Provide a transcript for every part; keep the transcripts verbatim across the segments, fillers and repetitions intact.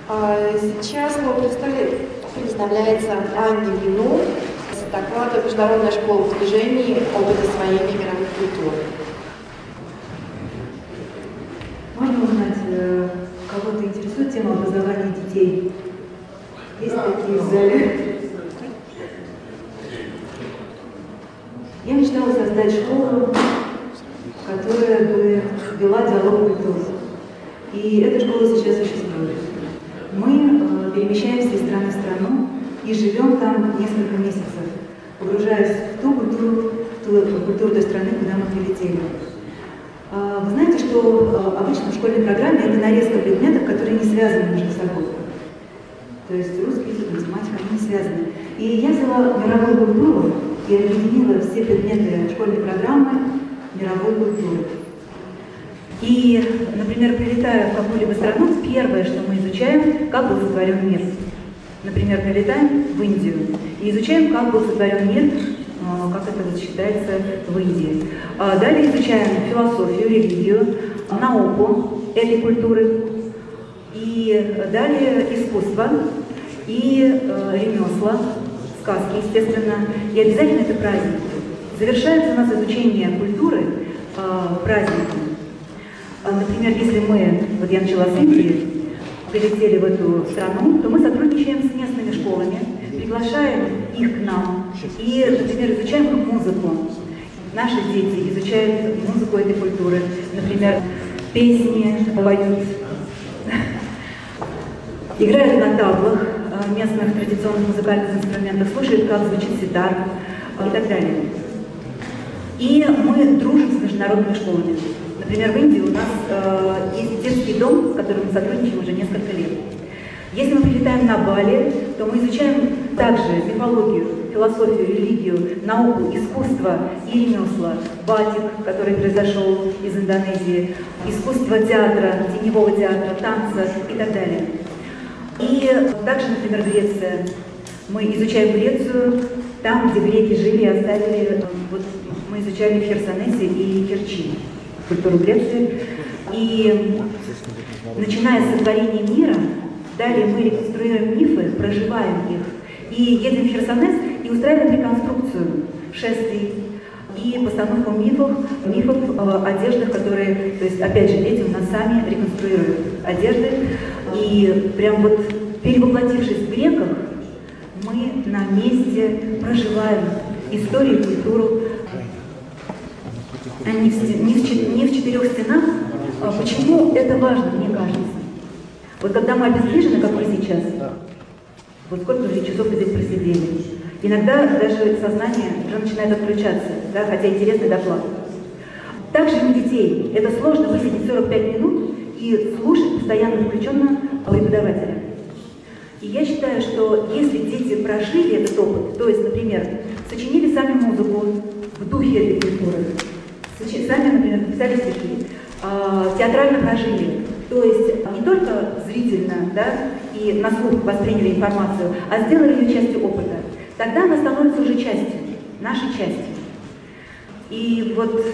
Сейчас слово представляется Анне Вину с докладом «Международная школа в движении. Опыт освоения мировых культур». Можно узнать, кого-то интересует тема образования детей? Есть такие в зале? Я мечтала создать школу, которая бы вела диалог культуры. И эта школа сейчас существует. Мы э, перемещаемся из страны в страну и живем там несколько месяцев, погружаясь в ту культуру, в ту культуру той страны, куда мы прилетели. Э, вы знаете, что э, обычно в школьной программе это нарезка предметов, которые не связаны между собой. То есть русский язык, математика, они не связаны. И я взяла мировую культуру и объединила все предметы школьной программы мировой культуры. И, например, прилетая в какую-либо страну, первое, что мы изучаем, как был сотворен мир. Например, прилетаем в Индию и изучаем, как был сотворен мир, как это вот считается в Индии. Далее изучаем философию, религию, науку этой культуры. И далее искусство и ремесла, сказки, естественно. И обязательно это праздники. Завершается у нас изучение культуры праздником. Например, если мы, вот я начала с Индии, прилетели в эту страну, то мы сотрудничаем с местными школами, приглашаем их к нам и, например, изучаем их музыку. Наши дети изучают музыку этой культуры, например, песни поют, играют на таблах местных традиционных музыкальных инструментов, слушают, как звучит ситар и так далее. И мы дружим с международными школами. Например, в Индии у нас э, есть детский дом, с которым мы сотрудничаем уже несколько лет. Если мы прилетаем на Бали, то мы изучаем также мифологию, философию, религию, науку, искусство и ремесла. Батик, который произошел из Индонезии, искусство театра, теневого театра, танца и так далее. И также, например, Греция. Мы изучаем Грецию там, где греки жили и оставили, вот мы изучали в Херсонесе и Керчи культуру Греции. И начиная с сотворения мира, далее мы реконструируем мифы, проживаем их. И едем в Херсонес и устраиваем реконструкцию шествий и постановку мифов, мифов э, одеждах, которые, то есть, опять же, дети у нас сами реконструируют одежды. И прям вот перевоплотившись в греков, мы на месте проживаем историю и культуру. А не в, не, в, не в четырех стенах. А почему это важно, мне кажется? Вот когда мы обездвижены, как мы сейчас, вот сколько же часов мы здесь просидели, иногда даже сознание уже начинает отключаться, да, хотя интересный доклад. Также и у детей это сложно высидеть сорок пять минут и слушать постоянно включенно преподавателя. И я считаю, что если дети прожили этот опыт, то есть, например, сочинили сами музыку в духе этой культуры, сами, например, написали стихи, театрально прожили, то есть не только зрительно, да, и на слух восприняли информацию, а сделали ее частью опыта, тогда она становится уже частью, нашей частью. И вот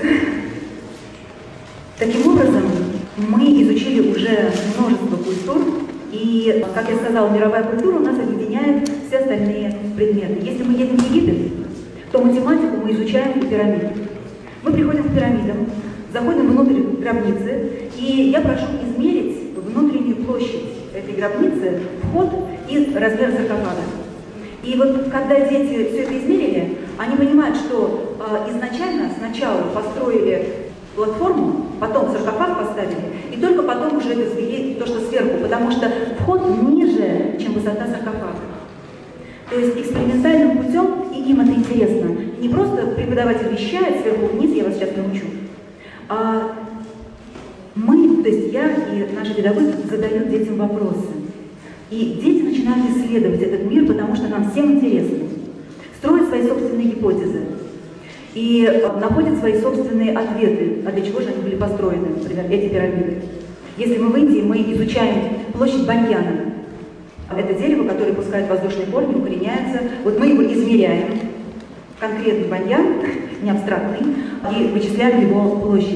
таким образом мы изучили уже множество культур, и, как я сказала, мировая культура у нас объединяет все остальные предметы. Если мы едем в Египет, то математику мы изучаем у пирамид. Мы приходим к пирамидам, заходим внутрь гробницы, и я прошу измерить внутреннюю площадь этой гробницы, вход и размер саркофага. И вот когда дети все это измерили, они понимают, что э, изначально сначала построили платформу, потом саркофаг поставили, и только потом уже возвели то, что сверху, потому что вход ниже, чем высота саркофага. То есть экспериментальным путем, и им это интересно, не просто преподаватель вещает сверху вниз, я вас сейчас научу, а мы, то есть я и наши педагоги задают детям вопросы. И дети начинают исследовать этот мир, потому что нам всем интересно. Строят свои собственные гипотезы. И находят свои собственные ответы, а для чего же они были построены, например, эти пирамиды. Если мы в Индии, мы изучаем площадь баньяна. Это дерево, которое пускает воздушные корни, укореняется. Вот мы его измеряем, конкретный баньян, не абстрактный, и вычисляем его площадь.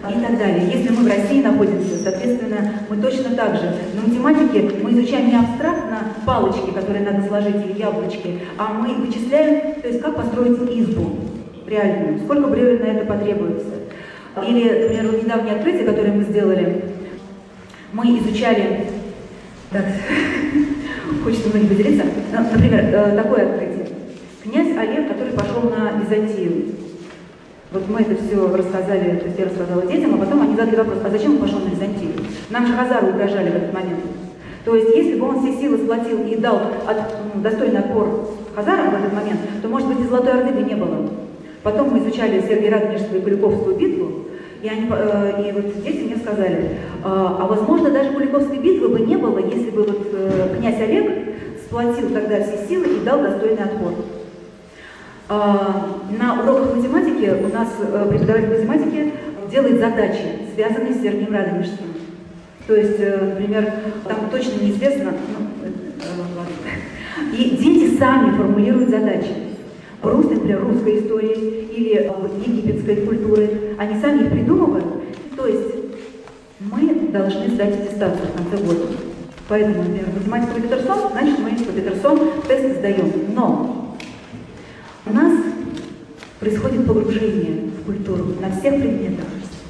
и так далее. Если мы в России находимся, соответственно, мы точно так же. На математике мы изучаем не абстрактно палочки, которые надо сложить, или яблочки, а мы вычисляем, то есть как построить избу реальную, сколько бревен на это потребуется. Или, например, вот недавнее открытие, которое мы сделали, мы изучали, так, хочется многим поделиться, например, такое открытие. Князь Олег, который пошел на Византию. Вот мы это все рассказали, то есть я рассказала детям, а потом они задали вопрос, а зачем он пошел на Византию? Нам же хазары угрожали в этот момент. То есть, если бы он все силы сплотил и дал от, ну, достойный отпор хазарам в этот момент, то, может быть, и Золотой Орды бы не было. Потом мы изучали Сергиерадонежскую и Куликовскую битву, и, они, э, и вот дети мне сказали, э, а возможно, даже Куликовской битвы бы не было, если бы вот, э, князь Олег сплотил тогда все силы и дал достойный отпор. Э, на уроках математики у нас э, преподаватель математики делает задачи, связанные с Сергием Радонежским. То есть, э, например, там точно неизвестно, ну, э, и дети сами формулируют задачи. Русь, например, русской истории или э, египетской культуры, они сами их придумывают. То есть мы должны сдать аттестацию в конце года. Поэтому, например, математика по Петерсон, значит, мы по Петерсон тест сдаем. Но у нас происходит погружение в культуру на всех предметах.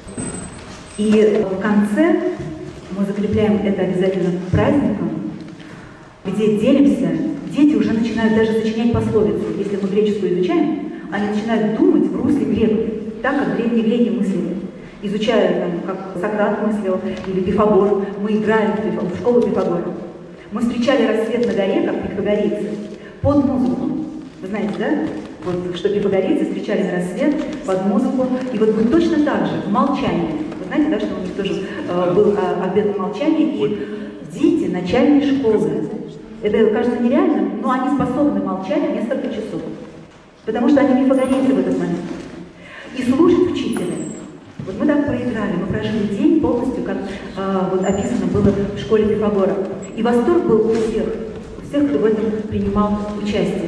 И в конце мы закрепляем это обязательно праздником, где делимся. Дети уже начинают даже сочинять пословицы. Если мы греческую изучаем, они начинают думать в русле греков, так как древние греки мыслили. Изучая, там, как Сократ мыслил, или Пифагор, мы играем в школу Пифагора. Мы встречали рассвет на горе, как пифагорейцы, под музыку. Вы знаете, да? Вот, что пифагорейцы встречали на рассвет под музыку. И вот мы точно так же, в молчании. Вы знаете, да, что у них тоже э, был э, обед в молчании, и дети начальной школы. Это кажется нереальным, но они способны молчать несколько часов. Потому что они пифагорейцы в этот момент. И слушать учителя. Вот мы так проиграли, мы прожили день полностью, как э, вот описано было в школе Пифагора. И восторг был у всех, у всех, кто в этом принимал участие.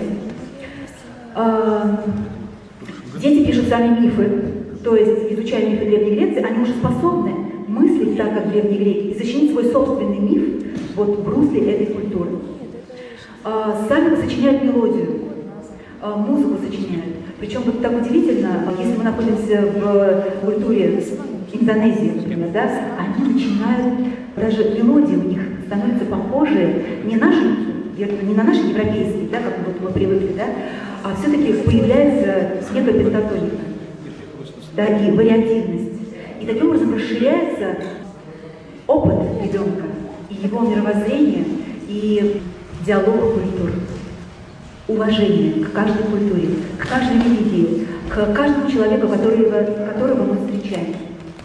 Э, дети пишут сами мифы, то есть, изучая мифы Древней Греции, они уже способны мыслить так, как древние греки, и сочинить свой собственный миф вот в русле этой культуры. Э, сами сочиняют мелодию, э, музыку сочиняют. Причем вот так удивительно, если мы находимся в культуре Индонезии, например, да, они начинают, даже мелодии у них становятся похожие не, наши, не на наши европейские, да, как вот мы привыкли, да, а все-таки появляется некая пентатоника, да, и вариативность. И таким образом расширяется опыт ребенка, и его мировоззрение, и диалог культур. Уважение к каждой культуре, к каждой религии, к каждому человеку, которого, которого мы встречаем.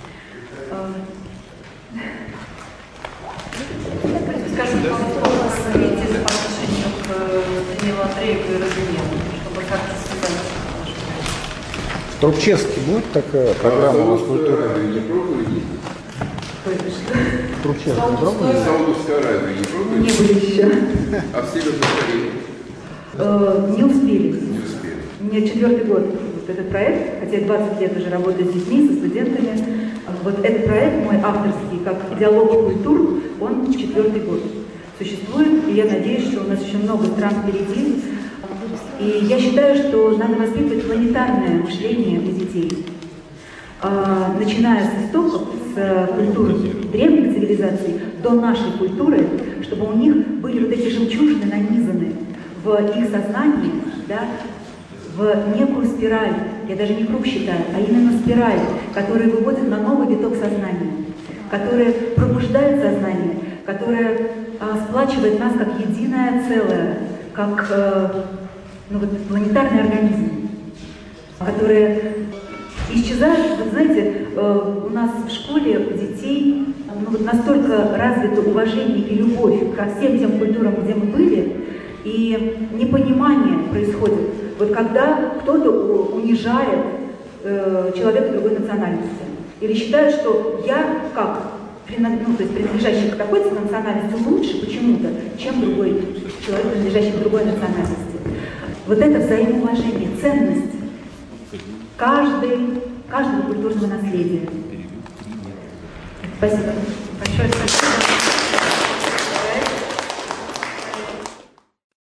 Скажите, пожалуйста, совете по отношению к Данилу Андрееву и Розеневу, чтобы как-то связать наши. В Трубчевске будет такая программа у вас культуры? Не пробовали? В Трубчевске не пробовали? Саудовская Аравия не пробовали? Не были еще. А в Северной Корее? Э, не успели. Не успели. У меня четвертый год вот этот проект, хотя я двадцать лет уже работаю с детьми, со студентами. Вот этот проект мой авторский, как диалог культур, он четвертый год существует, и я надеюсь, что у нас еще много стран впереди. И я считаю, что надо воспитывать планетарное мышление у детей, а, начиная с истоков, с культуры древних цивилизаций до нашей культуры, чтобы у них были вот эти жемчужины нанизаны в их сознании, да, в некую спираль, я даже не круг считаю, а именно спираль, которая выводит на новый виток сознания, которая пробуждает сознание, которая а, сплачивает нас как единое целое, как а, ну, вот, планетарный организм, который исчезает. Вот знаете, а, у нас в школе у детей ну, вот настолько развито уважение и любовь ко всем тем культурам, где мы были, и непонимание происходит. Вот когда кто-то унижает э, человека другой национальности, или считает, что я, как ну, то есть принадлежащий к такой национальности, лучше почему-то, чем другой человек, принадлежащий к другой национальности. Вот это взаимоуважение, ценность каждой, каждого культурного наследия. Спасибо. Большое спасибо.